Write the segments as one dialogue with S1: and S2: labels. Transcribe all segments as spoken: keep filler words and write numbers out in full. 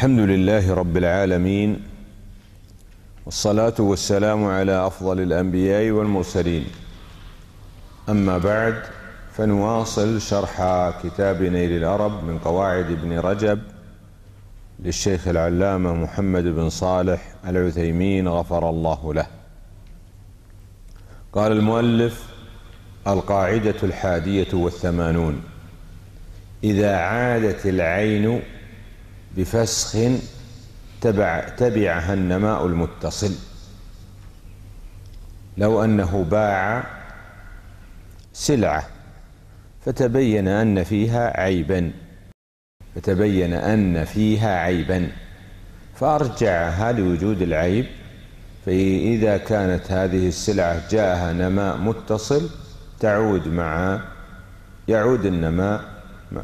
S1: الحمد لله رب العالمين، والصلاة والسلام على أفضل الأنبياء والمرسلين. أما بعد، فنواصل شرح كتاب نيل الأرب من قواعد ابن رجب للشيخ العلامة محمد بن صالح العثيمين غفر الله له. قال المؤلف: القاعدة الحادية والثمانون: إذا عادت العين بفسخ تبع تبعها النماء المتصل. لو أنه باع سلعة فتبين أن فيها عيبا فتبين أن فيها عيبا فأرجعها لوجود العيب، فإذا كانت هذه السلعة جاءها نماء متصل تعود مع يعود النماء مع,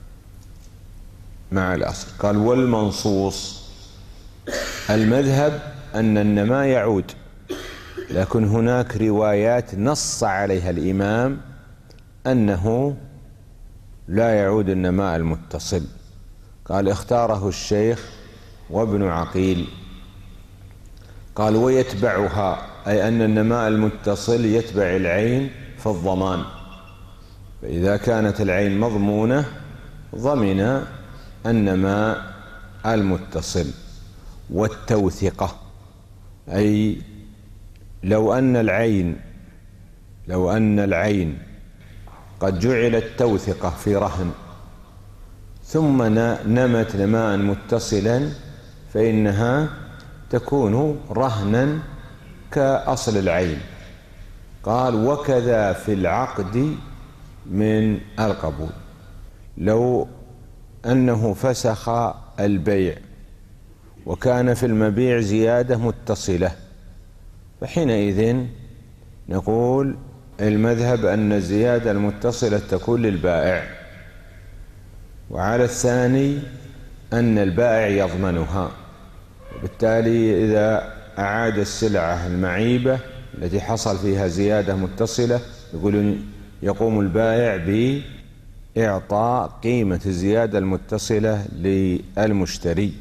S1: مع الأصل. قال: والمنصوص المذهب أن النماء يعود، لكن هناك روايات نص عليها الإمام أنه لا يعود النماء المتصل. قال: اختاره الشيخ وابن عقيل. قال: ويتبعها، أي أن النماء المتصل يتبع العين في الضمان، فإذا كانت العين مضمونة ضمن النماء المتصل. والتوثقة، أي لو أن العين لو أن العين قد جعلت توثقة في رهن ثم نمت نماء متصلا فإنها تكون رهنا كأصل العين. قال: وكذا في العقد من القبول. لو أنه فسخ البيع وكان في المبيع زيادة متصلة، فحينئذ نقول المذهب أن الزيادة المتصلة تكون للبائع، وعلى الثاني أن البائع يضمنها. وبالتالي إذا أعاد السلعة المعيبة التي حصل فيها زيادة متصلة، يقولون يقوم البائع بإعطاء قيمة الزيادة المتصلة للمشتري.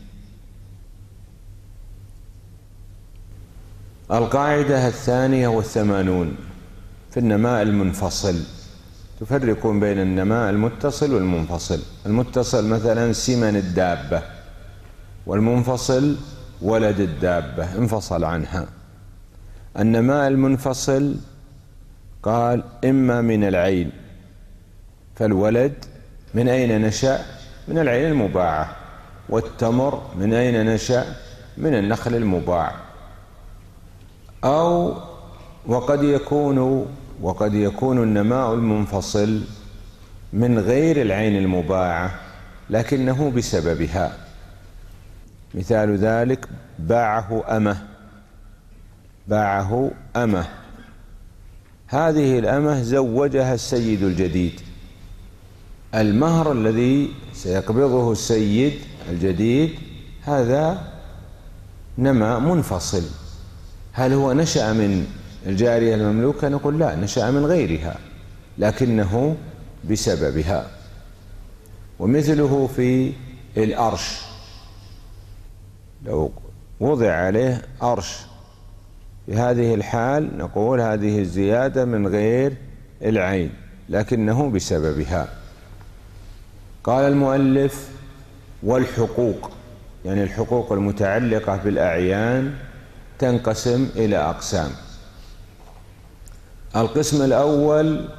S1: القاعدة الثانية والثمانون في النماء المنفصل. تفرقون بين النماء المتصل والمنفصل. المتصل مثلا سمن الدابة، والمنفصل ولد الدابة انفصل عنها. النماء المنفصل قال: إما من العين، فالولد من أين نشأ؟ من العين المباعة. والتمر من أين نشأ؟ من النخل المباع. أو وقد يكون وقد يكون النماء المنفصل من غير العين المباعة لكنه بسببها. مثال ذلك: باعه أمه باعه أمه هذه الأمه زوجها السيد الجديد. المهر الذي سيقبضه السيد الجديد هذا نماء منفصل. هل هو نشأ من الجارية المملوكة؟ نقول لا، نشأ من غيرها لكنه بسببها. ومثله في الأرش، لو وضع عليه أرش في هذه الحال نقول هذه الزيادة من غير العين لكنه بسببها. قال المؤلف: والحقوق، يعني الحقوق المتعلقة بالأعيان تنقسم إلى أقسام. القسم الأول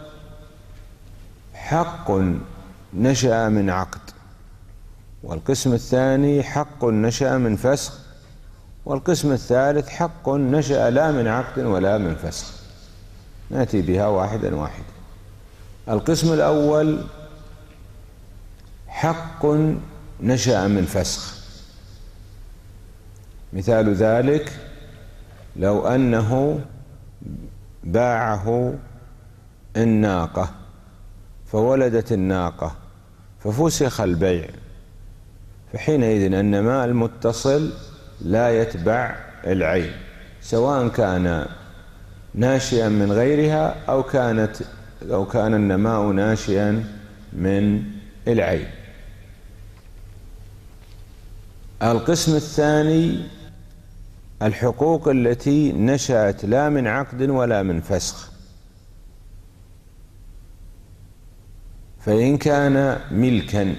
S1: حق نشأ من عقد، والقسم الثاني حق نشأ من فسخ، والقسم الثالث حق نشأ لا من عقد ولا من فسخ. نأتي بها واحدا واحدا. القسم الأول حق نشأ من فسخ. مثال ذلك: لو أنه باعه الناقة فولدت الناقة ففسخ البيع، فحينئذ النماء المتصل لا يتبع العين، سواء كان ناشئا من غيرها أو كانت أو كان النماء ناشئا من العين. القسم الثاني الحقوق التي نشأت لا من عقد ولا من فسخ، فإن كان ملكا،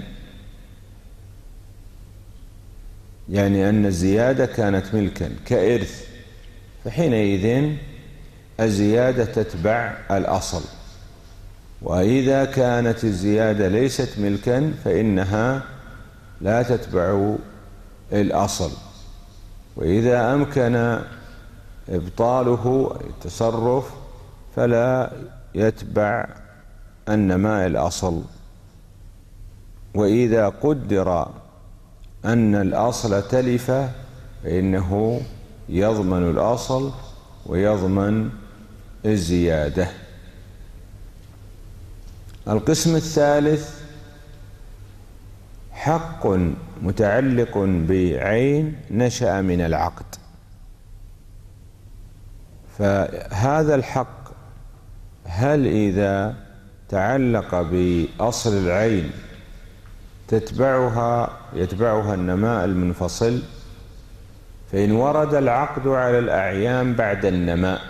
S1: يعني أن الزيادة كانت ملكا كإرث، فحينئذ الزيادة تتبع الأصل. وإذا كانت الزيادة ليست ملكا فإنها لا تتبع الأصل. وإذا أمكن إبطاله التصرف فلا يتبع النماء الأصل. وإذا قدر أن الأصل تلف فإنه يضمن الأصل ويضمن الزيادة. القسم الثالث حق متعلق بعين نشأ من العقد، فهذا الحق هل إذا تعلق بأصل العين تتبعها يتبعها النماء المنفصل؟ فإن ورد العقد على الأعيان بعد النماء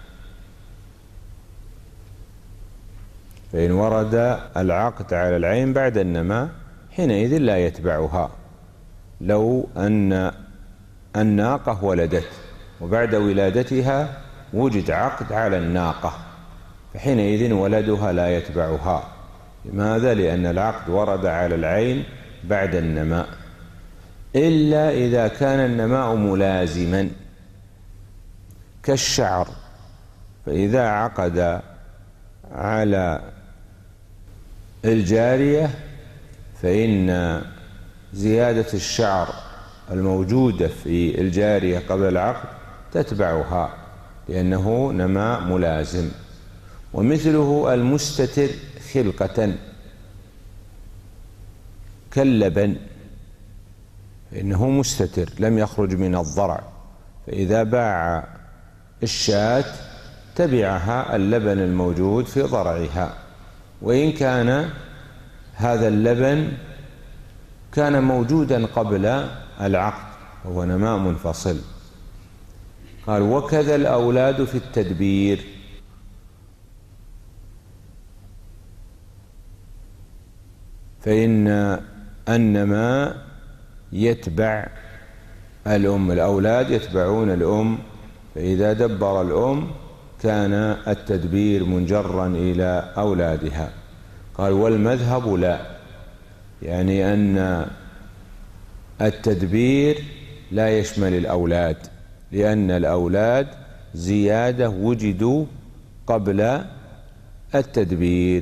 S1: فإن ورد العقد على العين بعد النماء حينئذ لا يتبعها. لو أن الناقة ولدت وبعد ولادتها وجد عقد على الناقة فحينئذ ولدها لا يتبعها. لماذا؟ لأن العقد ورد على العين بعد النماء، إلا إذا كان النماء ملازما كالشعر، فإذا عقد على الجارية فإن زيادة الشعر الموجودة في الجارية قبل العقد تتبعها لأنه نماء ملازم. ومثله المستتر خلقة كاللبن، فإنه مستتر لم يخرج من الضرع، فإذا باع الشاة تبعها اللبن الموجود في ضرعها، وإن كان هذا اللبن كان موجودا قبل العقد وهو نماء منفصل. قال وكذا الأولاد في التدبير، فإن النماء يتبع الأم، الأولاد يتبعون الأم، فإذا دبر الأم كان التدبير منجرا إلى أولادها. قال والمذهب لا، يعني أن التدبير لا يشمل الأولاد، لأن الأولاد زيادة وجدوا قبل التدبير.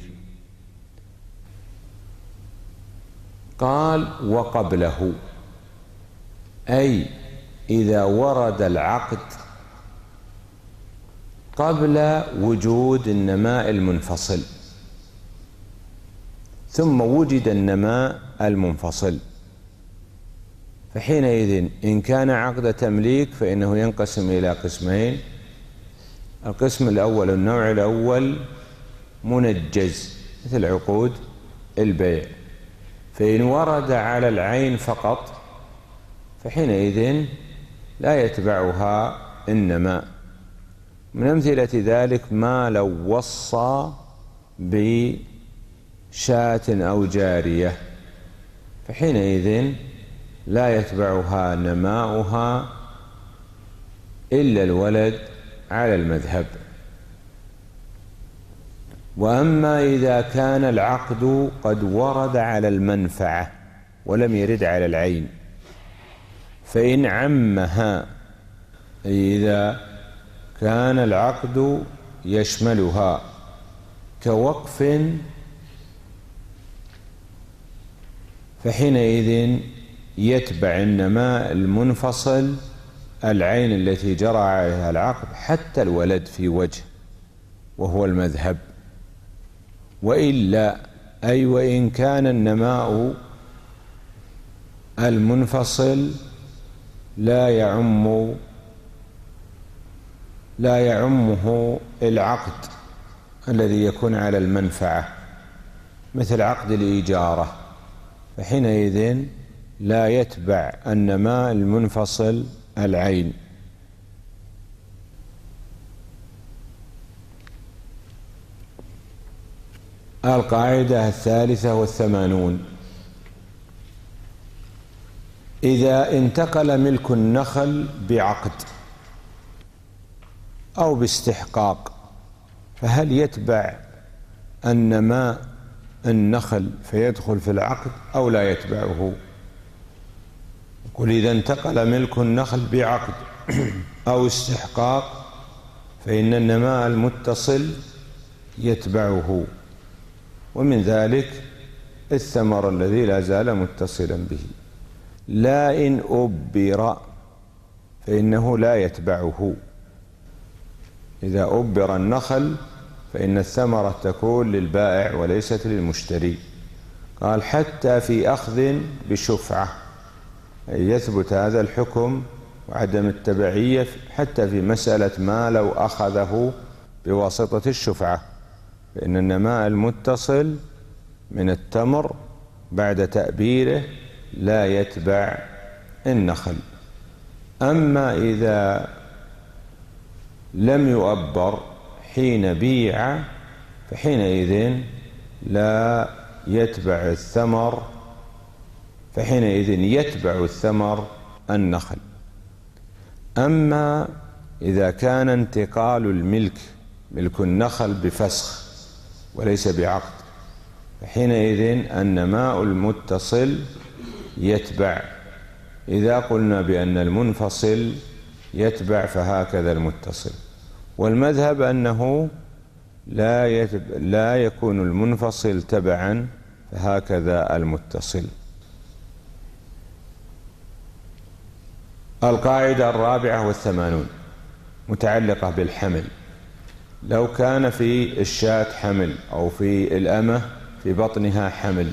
S1: قال وقبله، أي إذا ورد العقد قبل وجود النماء المنفصل ثم وجد النماء المنفصل، فحينئذ إن كان عقد تمليك فإنه ينقسم إلى قسمين. القسم الأول النوع الأول منجز مثل عقود البيع، فإن ورد على العين فقط فحينئذ لا يتبعها النماء. من أمثلة ذلك ما لو وصى بشاة أو جارية فحينئذ لا يتبعها نماؤها إلا الولد على المذهب. وأما إذا كان العقد قد ورد على المنفعة ولم يرد على العين فإن عمها، إذا كان العقد يشملها كوقف فحينئذ يتبع النماء المنفصل العين التي جرى عليها العقد حتى الولد في وجه، وهو المذهب. وإلا أي وإن كان النماء المنفصل لا يعم لا يعمه العقد الذي يكون على المنفعة مثل عقد الإجارة، فحينئذ لا يتبع النماء المنفصل العين. القاعدة الثالثة والثمانون: إذا انتقل ملك النخل بعقد أو باستحقاق فهل يتبع النماء النخل فيدخل في العقد أو لا يتبعه؟ يقول إذا انتقل ملك النخل بعقد أو استحقاق فإن النماء المتصل يتبعه، ومن ذلك الثمر الذي لا زال متصلا به. لا إن أبر فإنه لا يتبعه. إذا أبر النخل فإن الثمرة تكون للبائع وليست للمشتري. قال حتى في أخذ بشفعة، أي يثبت هذا الحكم وعدم التبعية حتى في مسألة ما لو أخذه بواسطة الشفعة، فإن النماء المتصل من التمر بعد تأبيره لا يتبع النخل. أما إذا لم يؤبر حين بيع فحينئذ لا يتبع الثمر، فحينئذ يتبع الثمر النخل. أما إذا كان انتقال الملك ملك النخل بفسخ وليس بعقد فحينئذ النماء المتصل يتبع. إذا قلنا بأن المنفصل يتبع فهكذا المتصل. والمذهب أنه لا, يتبع لا يكون المنفصل تبعا فهكذا المتصل. القاعدة الرابعة والثمانون متعلقة بالحمل. لو كان في الشاة حمل أو في الأمة في بطنها حمل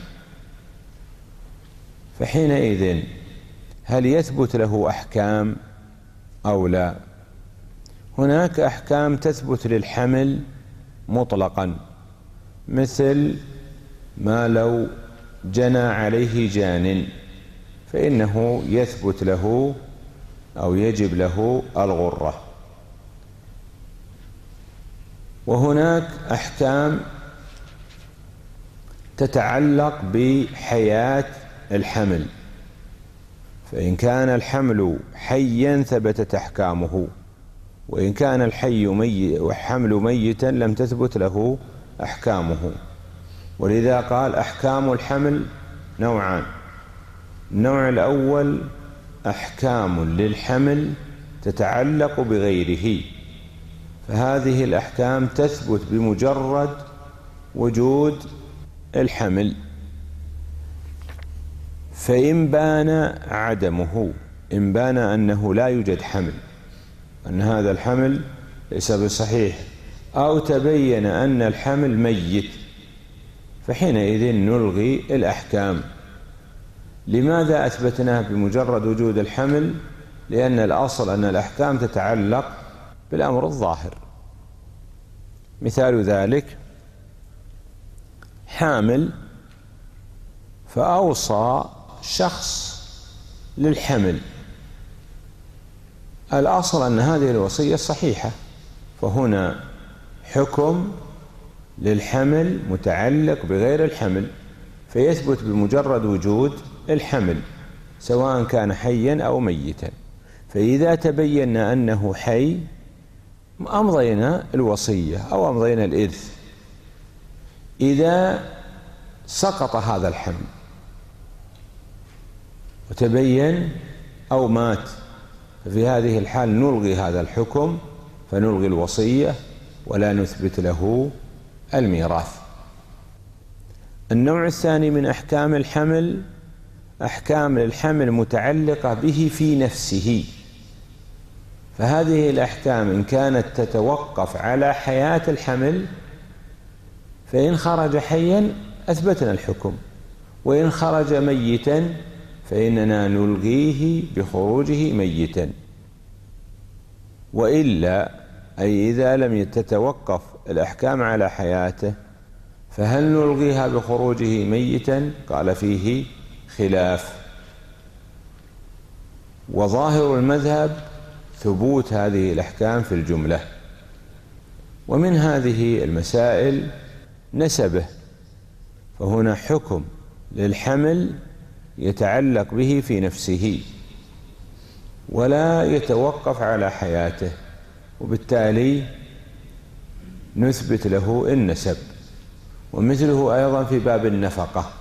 S1: فحينئذ هل يثبت له أحكام أو لا؟ هناك أحكام تثبت للحمل مطلقا، مثل ما لو جنى عليه جان فإنه يثبت له أو يجب له الغرة. وهناك أحكام تتعلق بحياة الحمل، فإن كان الحمل حيا ثبتت أحكامه، وإن كان الحي ميت والحمل ميتا لم تثبت له أحكامه. ولذا قال أحكام الحمل نوعان: النوع الأول أحكام للحمل تتعلق بغيره، فهذه الأحكام تثبت بمجرد وجود الحمل، فإن بان عدمه، إن بان أنه لا يوجد حمل، أن هذا الحمل ليس بصحيح، أو تبين أن الحمل ميت، فحينئذ نلغي الأحكام. لماذا أثبتناه بمجرد وجود الحمل؟ لأن الأصل أن الأحكام تتعلق بالأمر الظاهر. مثال ذلك حامل فأوصى شخص للحمل، الأصل أن هذه الوصية صحيحة، فهنا حكم للحمل متعلق بغير الحمل، فيثبت بمجرد وجود الحمل سواء كان حيا أو ميتا. فإذا تبينا أنه حي أمضينا الوصية أو أمضينا الإرث. إذا سقط هذا الحمل وتبين أو مات ففي هذه الحال نلغي هذا الحكم، فنلغي الوصية ولا نثبت له الميراث. النوع الثاني من أحكام الحمل أحكام للحمل متعلقة به في نفسه، فهذه الأحكام إن كانت تتوقف على حياة الحمل فإن خرج حيا أثبتنا الحكم، وإن خرج ميتا فإننا نلغيه بخروجه ميتا. وإلا أي إذا لم تتوقف الأحكام على حياته فهل نلغيها بخروجه ميتا؟ قال فيه خلاف. وظاهر المذهب ثبوت هذه الأحكام في الجملة. ومن هذه المسائل نسبه، فهنا حكم للحمل يتعلق به في نفسه ولا يتوقف على حياته، وبالتالي نثبت له النسب. ومثله أيضا في باب النفقة،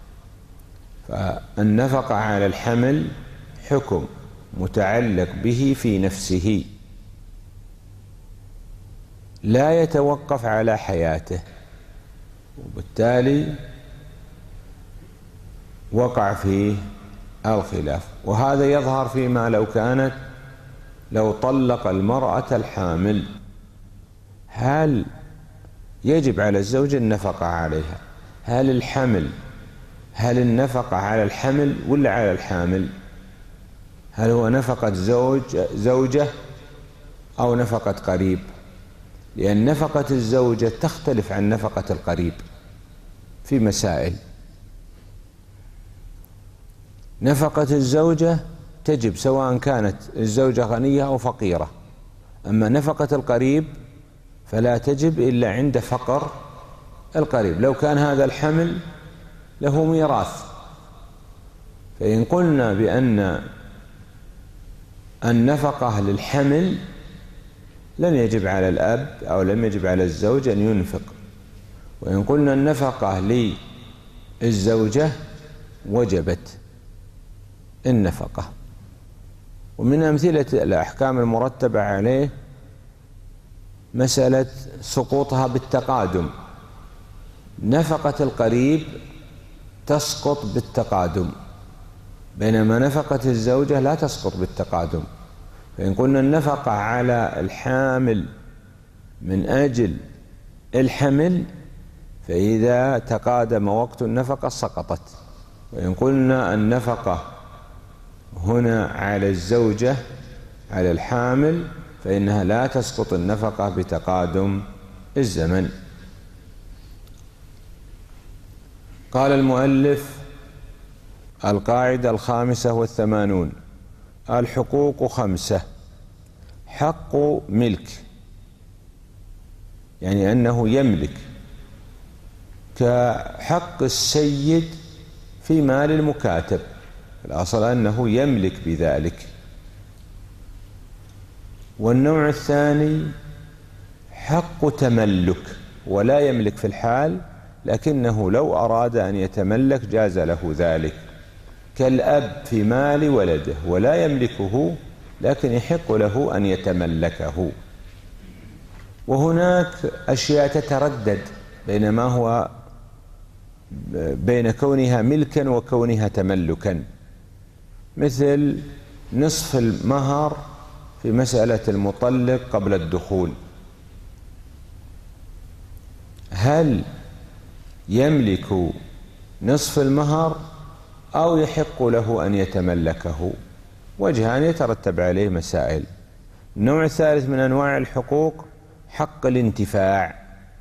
S1: فالنفقة على الحمل حكم متعلق به في نفسه لا يتوقف على حياته، وبالتالي وقع فيه الخلاف. وهذا يظهر فيما لو كانت لو طلق المرأة الحامل، هل يجب على الزوج النفقة عليها؟ هل الحمل هل النفقة على الحمل ولا على الحامل؟ هل هو نفقة زوج زوجة أو نفقة قريب؟ لأن نفقة الزوجة تختلف عن نفقة القريب في مسائل. نفقة الزوجة تجب سواء كانت الزوجة غنية أو فقيرة، أما نفقة القريب فلا تجب إلا عند فقر القريب. لو كان هذا الحمل له ميراث، فإن قلنا بأن النفقة للحمل لن يجب على الأب أو لم يجب على الزوج أن ينفق، وإن قلنا النفقة للزوجة وجبت النفقة. ومن أمثلة الأحكام المرتبة عليه مسألة سقوطها بالتقادم. نفقة القريب تسقط بالتقادم، بينما نفقة الزوجة لا تسقط بالتقادم. فإن قلنا النفقة على الحامل من أجل الحمل فإذا تقادم وقت النفقة سقطت، وإن قلنا النفقة هنا على الزوجة على الحامل فإنها لا تسقط النفقة بتقادم الزمن. قال المؤلف: القاعدة الخامسة والثمانون: الحقوق خمسة. حق ملك، يعني أنه يملك، كحق السيد في مال المكاتب، الأصل أنه يملك بذلك. والنوع الثاني حق تملك، ولا يملك في الحال، لكنه لو أراد أن يتملك جاز له ذلك، كالأب في مال ولده ولا يملكه لكن يحق له أن يتملكه. وهناك أشياء تتردد بين ما هو بين كونها ملكا وكونها تملكا، مثل نصف المهر في مسألة المطلق قبل الدخول، هل يملك نصف المهر أو يحق له أن يتملكه؟ وجهان يترتب عليه مسائل. النوع الثالث من أنواع الحقوق حق الانتفاع،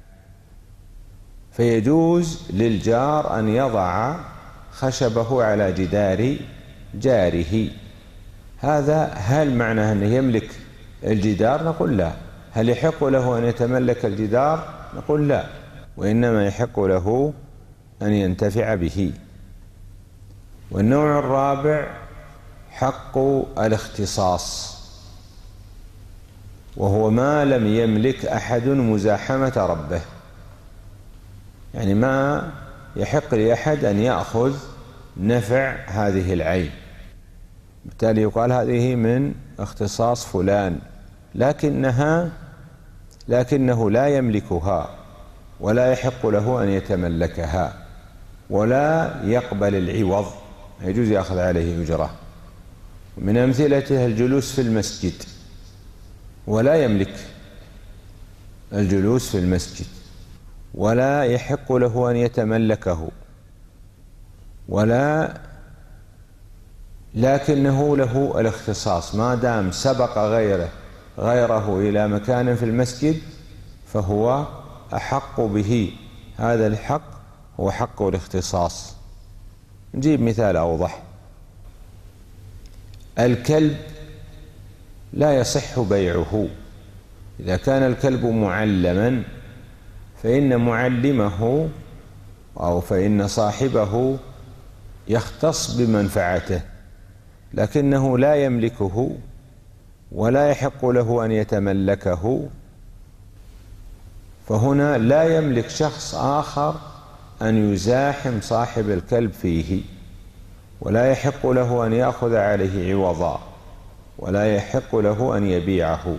S1: فيجوز للجار أن يضع خشبه على جدار جاره. هذا هل معناه أنه يملك الجدار؟ نقول لا. هل يحق له أن يتملك الجدار؟ نقول لا، وإنما يحق له أن ينتفع به. والنوع الرابع حق الاختصاص، وهو ما لم يملك أحد مزاحمة ربه، يعني ما يحق لأحد أن يأخذ نفع هذه العين، بالتالي يقال هذه من اختصاص فلان، لكنها لكنه لا يملكها ولا يحق له أن يتملكها ولا يقبل العوض، يجوز يأخذ عليه أجرة. من أمثلته الجلوس في المسجد، ولا يملك الجلوس في المسجد ولا يحق له أن يتملكه، ولا لكنه له الاختصاص، ما دام سبق غيره غيره إلى مكان في المسجد فهو أحق به. هذا الحق هو حق الاختصاص. نجيب مثال أوضح. الكلب لا يصح بيعه. إذا كان الكلب معلما فإن معلمه أو فإن صاحبه يختص بمنفعته، لكنه لا يملكه ولا يحق له أن يتملكه، فهنا لا يملك شخص آخر أن يزاحم صاحب الكلب فيه، ولا يحق له أن يأخذ عليه عوضا، ولا يحق له أن يبيعه.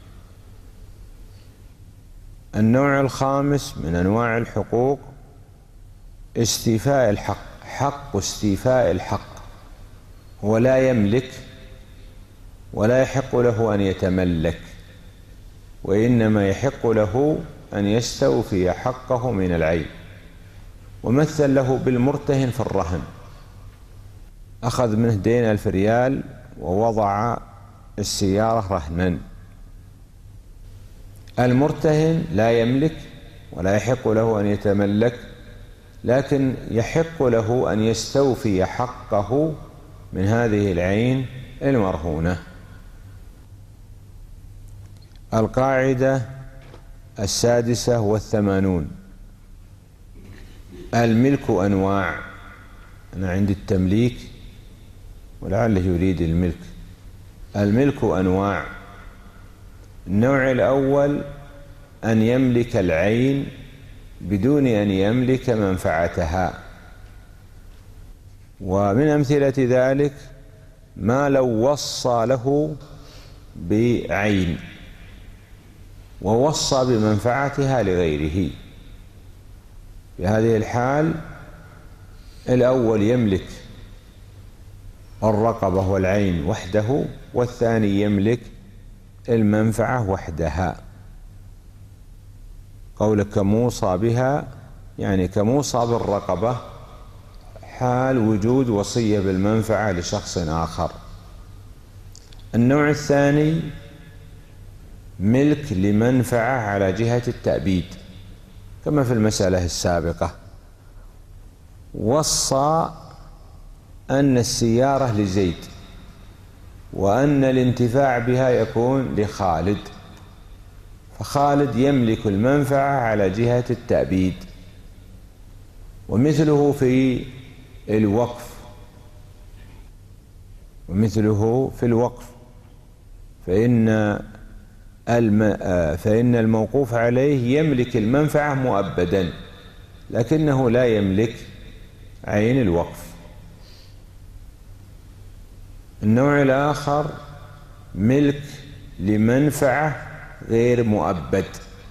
S1: النوع الخامس من أنواع الحقوق استيفاء الحق. حق استيفاء الحق، هو لا يملك ولا يحق له أن يتملك، وإنما يحق له أن يستوفي حقه من العين. ومثل له بالمرتهن في الرهن، أخذ منه دين ألف ريال ووضع السيارة رهنا. المرتهن لا يملك ولا يحق له أن يتملك، لكن يحق له أن يستوفي حقه من هذه العين المرهونة. القاعدة السادسة والثمانون: الملك أنواع. أنا عندي التمليك ولعله يريد الملك. الملك أنواع: النوع الأول أن يملك العين بدون أن يملك منفعتها، ومن أمثلة ذلك ما لو وصى له بعين ووصى بمنفعتها لغيره. في هذه الحال الأول يملك الرقبة والعين وحده، والثاني يملك المنفعة وحدها. قولك كموصى بها يعني كموصى بالرقبة حال وجود وصية بالمنفعة لشخص آخر. النوع الثاني ملك لمنفعة على جهة التأبيد، كما في المسألة السابقة. وصى أن السيارة لزيد وأن الانتفاع بها يكون لخالد، فخالد يملك المنفعة على جهة التأبيد. ومثله في الوقف ومثله في الوقف فإن فإن الموقوف عليه يملك المنفعة مؤبدا، لكنه لا يملك عين الوقف. النوع الآخر ملك لمنفعة غير مؤبد.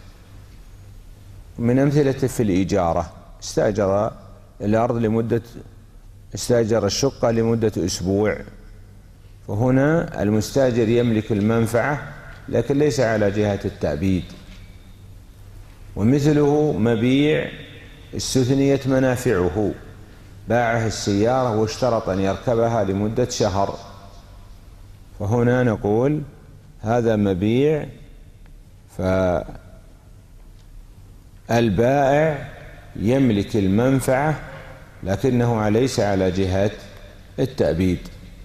S1: من أمثلة في الإجارة: استأجر الأرض لمدة استأجر الشقة لمدة أسبوع، فهنا المستأجر يملك المنفعة لكن ليس على جهة التأبيد. ومثله مبيع استثنيت منافعه، باعه السيارة واشترط أن يركبها لمدة شهر، فهنا نقول هذا مبيع، فالبائع يملك المنفعة لكنه ليس على جهة التأبيد.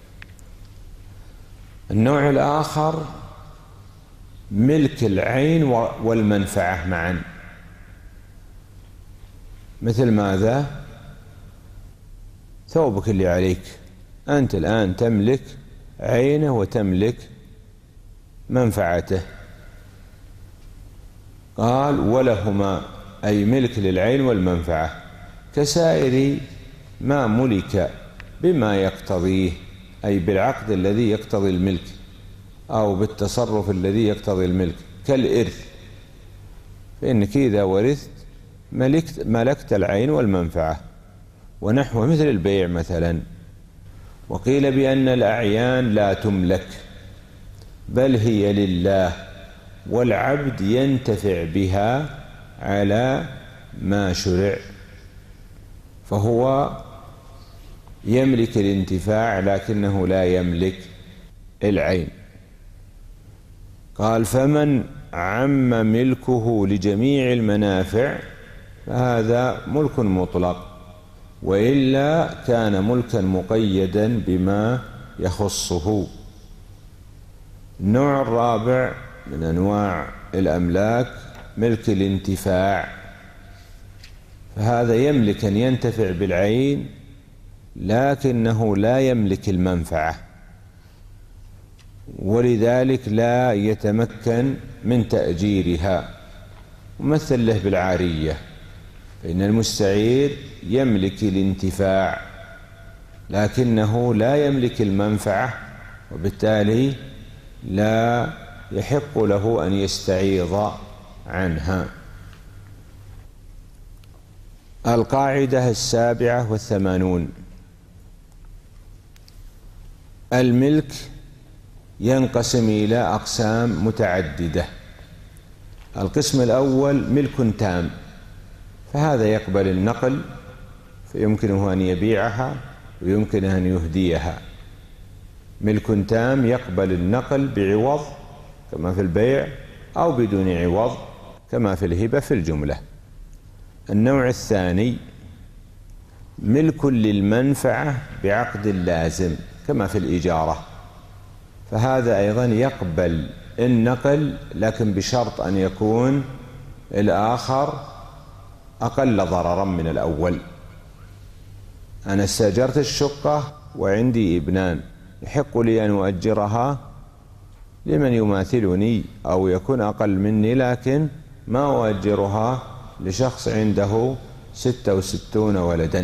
S1: النوع الآخر ملك العين والمنفعة معا. مثل ماذا؟ ثوبك اللي عليك، أنت الآن تملك عينه وتملك منفعته. قال ولهما، أي ملك للعين والمنفعة، كسائر ما ملك بما يقتضيه، أي بالعقد الذي يقتضي الملك أو بالتصرف الذي يقتضي الملك، كالإرث، فإنك إذا ورثت ملكت, ملكت العين والمنفعة، ونحو مثل البيع مثلا. وقيل بأن الأعيان لا تملك بل هي لله، والعبد ينتفع بها على ما شرع، فهو يملك الانتفاع لكنه لا يملك العين. قال فمن عم ملكه لجميع المنافع فهذا ملك مطلق، وإلا كان ملكا مقيدا بما يخصه. النوع الرابع من أنواع الأملاك ملك الانتفاع، فهذا يملك أن ينتفع بالعين لكنه لا يملك المنفعة، ولذلك لا يتمكن من تأجيرها. ومثل له بالعارية، فإن المستعير يملك الانتفاع لكنه لا يملك المنفعة، وبالتالي لا يحق له أن يستعيض عنها. القاعدة السابعة والثمانون: الملك ينقسم إلى أقسام متعددة. القسم الأول ملك تام، فهذا يقبل النقل، فيمكنه أن يبيعها ويمكنه أن يهديها. ملك تام يقبل النقل بعوض كما في البيع أو بدون عوض كما في الهبة في الجملة. النوع الثاني ملك للمنفعة بعقد لازم كما في الإجارة، فهذا أيضا يقبل النقل لكن بشرط أن يكون الآخر أقل ضررا من الأول. أنا استأجرت الشقة وعندي ابنان، يحق لي أن أؤجرها لمن يماثلني أو يكون أقل مني، لكن ما أؤجرها لشخص عنده ستة وستون ولدا.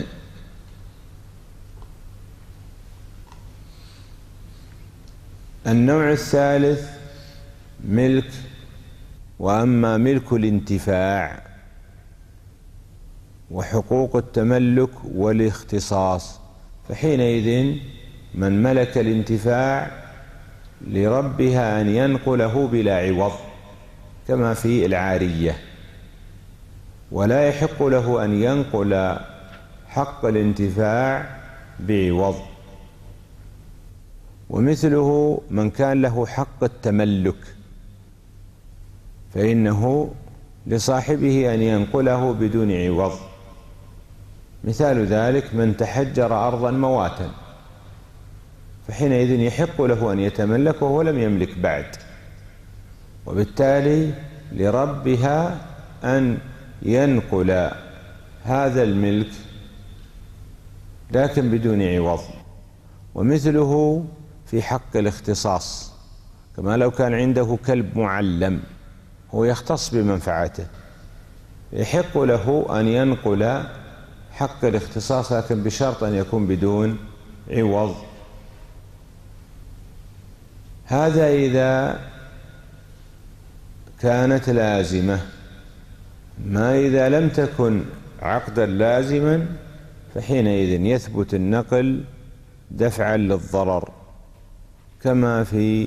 S1: النوع الثالث ملك، وأما ملك الانتفاع وحقوق التملك والاختصاص، فحينئذ من ملك الانتفاع لربها أن ينقله بلا عوض كما في العارية، ولا يحق له أن ينقل حق الانتفاع بعوض. ومثله من كان له حق التملك، فإنه لصاحبه أن ينقله بدون عوض. مثال ذلك من تحجر أرضا مواتا، فحينئذ يحق له أن يتملك وهو لم يملك بعد، وبالتالي لربها أن ينقل هذا الملك لكن بدون عوض. ومثله في حق الاختصاص، كما لو كان عنده كلب معلم هو يختص بمنفعته، يحق له أن ينقل حق الاختصاص لكن بشرط أن يكون بدون عوض. هذا إذا كانت لازمة. ما إذا لم تكن عقدا لازما فحينئذ يثبت النقل دفعا للضرر كما في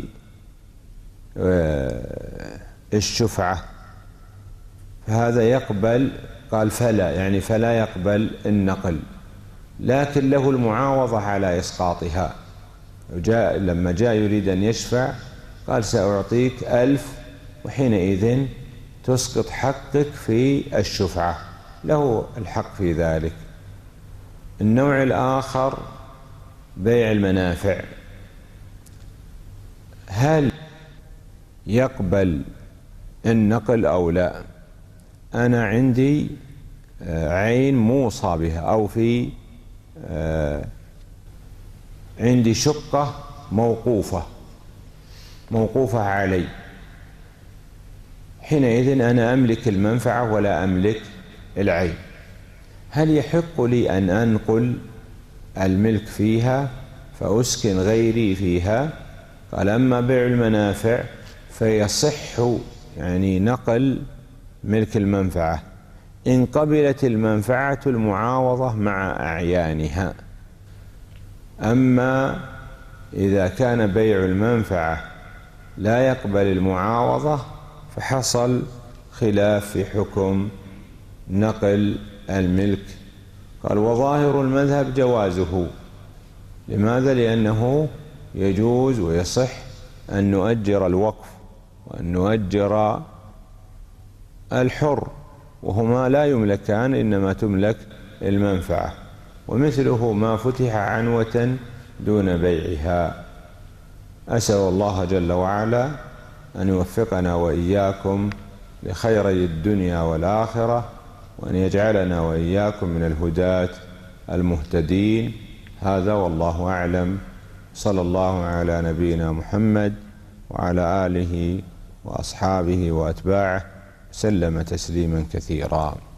S1: الشفعة، فهذا يقبل، قال فلا يعني فلا يقبل النقل لكن له المعاوضة على إسقاطها. جاء لما جاء يريد أن يشفع قال سأعطيك ألف وحينئذ تسقط حقك في الشفعة، له الحق في ذلك. النوع الآخر بيع المنافع، هل يقبل النقل أو لا؟ أنا عندي عين موصى بها أو في عندي شقة موقوفة موقوفة علي، حينئذ أنا أملك المنفعة ولا أملك العين. هل يحق لي أن أنقل الملك فيها فأسكن غيري فيها؟ قال أما بيع المنافع فيصح يعني نقل ملك المنفعة إن قبلت المنفعة المعاوضة مع أعيانها. أما إذا كان بيع المنفعة لا يقبل المعاوضة فحصل خلاف في حكم نقل الملك. قال وظاهر المذهب جوازه. لماذا؟ لأنه يجوز ويصح أن نؤجر الوقف وأن نؤجر الحر، وهما لا يملكان إنما تملك المنفعة. ومثله ما فتح عنوة دون بيعها. أسأل الله جل وعلا أن يوفقنا وإياكم لخيري الدنيا والآخرة، وأن يجعلنا وإياكم من الهداة المهتدين. هذا والله أعلم. صلى الله على نبينا محمد وعلى آله وأصحابه وأتباعه سلم تسليما كثيرا.